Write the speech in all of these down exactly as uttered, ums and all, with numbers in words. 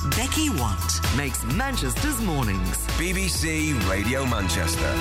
Becky Want makes Manchester's mornings. B B C Radio Manchester.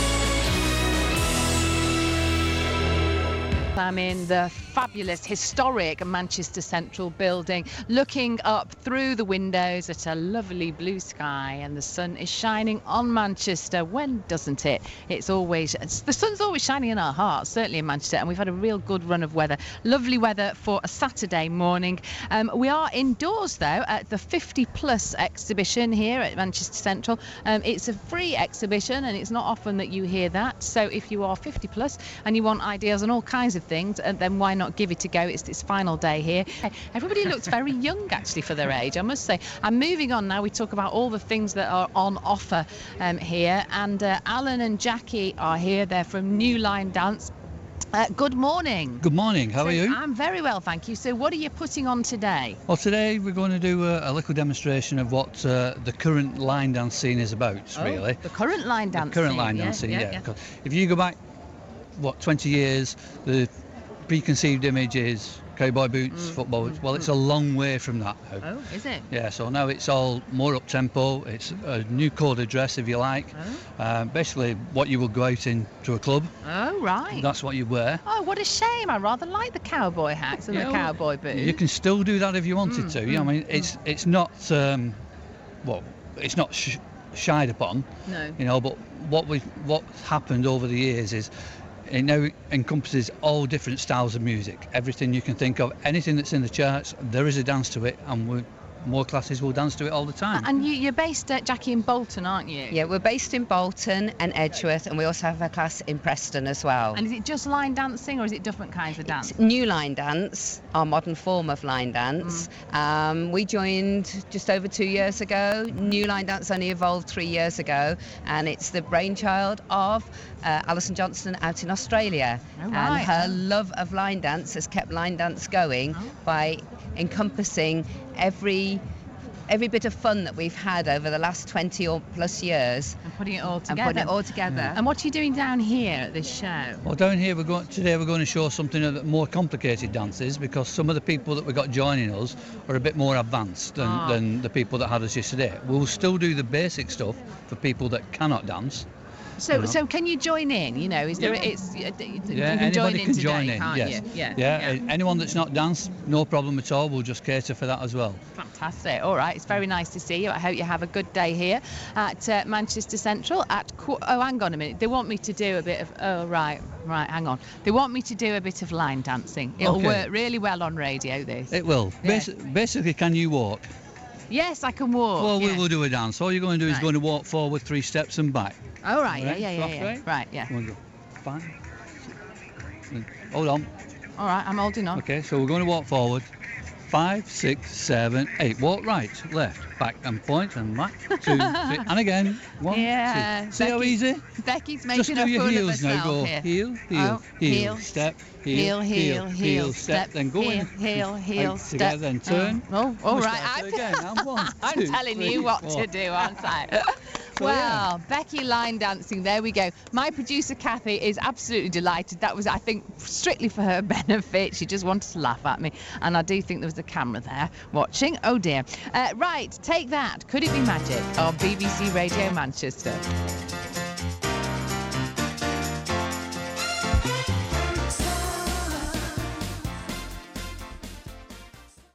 I'm in the fabulous, historic Manchester Central building, looking up through the windows at a lovely blue sky, and the sun is shining on Manchester. When doesn't it? It's always, it's, the sun's always shining in our hearts, certainly in Manchester, and we've had a real good run of weather. Lovely weather for a Saturday morning. Um, we are indoors, though, at the fifty plus exhibition here at Manchester Central. Um, it's a free exhibition, and it's not often that you hear that. So if you are fifty plus and you want ideas on all kinds of things, and then why not give it a go? It's its final day here. Everybody looks very young, actually, for their age, I must say. And moving on now, we talk about all the things that are on offer um, here. And uh, Alan and Jackie are here. They're from New Line Dance. Uh, good morning. Good morning. How so, are you? I'm very well, thank you. So what are you putting on today? Well, today we're going to do a, a little demonstration of what uh, the current line dance scene is about, oh, really. The current line dance The current scene. line yeah, dance scene, yeah. yeah. yeah. Because if you go back, what, twenty years, the preconceived image is cowboy boots, Mm, football. mm, well, mm. it's a long way from that now. Oh, is it? Yeah, so now it's all more up-tempo. It's a new code of dress, if you like. Oh, Uh, basically, what you will go out into a club, oh right. that's what you wear. Oh, what a shame. I rather like the cowboy hats and Yeah, the well, cowboy boots. You can still do that if you wanted Mm, to. Yeah, I mm, mean, it's it's not um, well, it's not sh- shied upon. No. You know, but what we what happened over the years is it now encompasses all different styles of music. Everything you can think of, anything that's in the charts, there is a dance to it, and we more classes will dance to it all the time. And you, you're based at Jackie in Bolton, aren't you? Yeah, we're based in Bolton and Edgeworth, and we also have a class in Preston as well. And is it just line dancing, or is it different kinds of dance? It's new line dance, our modern form of line dance. Mm. Um, we joined just over two years ago. New line dance only evolved three years ago, and it's the brainchild of uh, Alison Johnson out in Australia. Oh, right. And her love of line dance has kept line dance going Oh. by encompassing every every bit of fun that we've had over the last twenty or plus years, And putting it all and together. putting it all together. And what are you doing down here at this show? Well, down here we're going today. We're going to show something of the more complicated dances, because some of the people that we got joining us are a bit more advanced than, Ah. than the people that had us yesterday. We'll still do the basic stuff for people that cannot dance. So, Uh-huh. so can you join in? You know, is there? Yeah. It's you Yeah, can join anybody in can today, join in. can't Yes. you? Yeah, yeah. uh, Anyone that's not danced, no problem at all. We'll just cater for that as well. Fantastic. All right, it's very nice to see you. I hope you have a good day here at uh, Manchester Central. At qu- oh, hang on a minute. They want me to do a bit of. Oh, right, right. Hang on. They want me to do a bit of line dancing. It'll Okay. work really well on radio. This. It will. Yeah. Basi- basically, can you walk? Yes, I can walk. Well, yeah. we will do a dance. All you're going to do is Right. going to walk forward three steps and back. Oh, right. Yeah, Right, yeah, yeah, soft yeah. way. Right, yeah. We'll go five. Hold on. All right, I'm holding on. Okay, so we're going to walk forward. Five, six, seven, eight. Walk right, left, back and point and back. Two, three, and again. One, Yeah, two. See how Becky- easy? Becky's Just making do a your fool of heels now. herself Go here. heel, heel, Oh, heel, heel, step, Heel, heel, heel, step. Then go heel, in. heel, heel, Right, step. together, then turn. Oh, oh all We'll right. start I'm, again. And one, I'm two, telling three, you what four. to do, aren't I? So, Well, yeah. Becky line dancing, there we go. My producer Kathy is absolutely delighted. That was, I think, strictly for her benefit. She just wanted to laugh at me. And I do think there was a camera there watching. Oh dear. Uh, right, take that. Could it be magic on B B C Radio Manchester?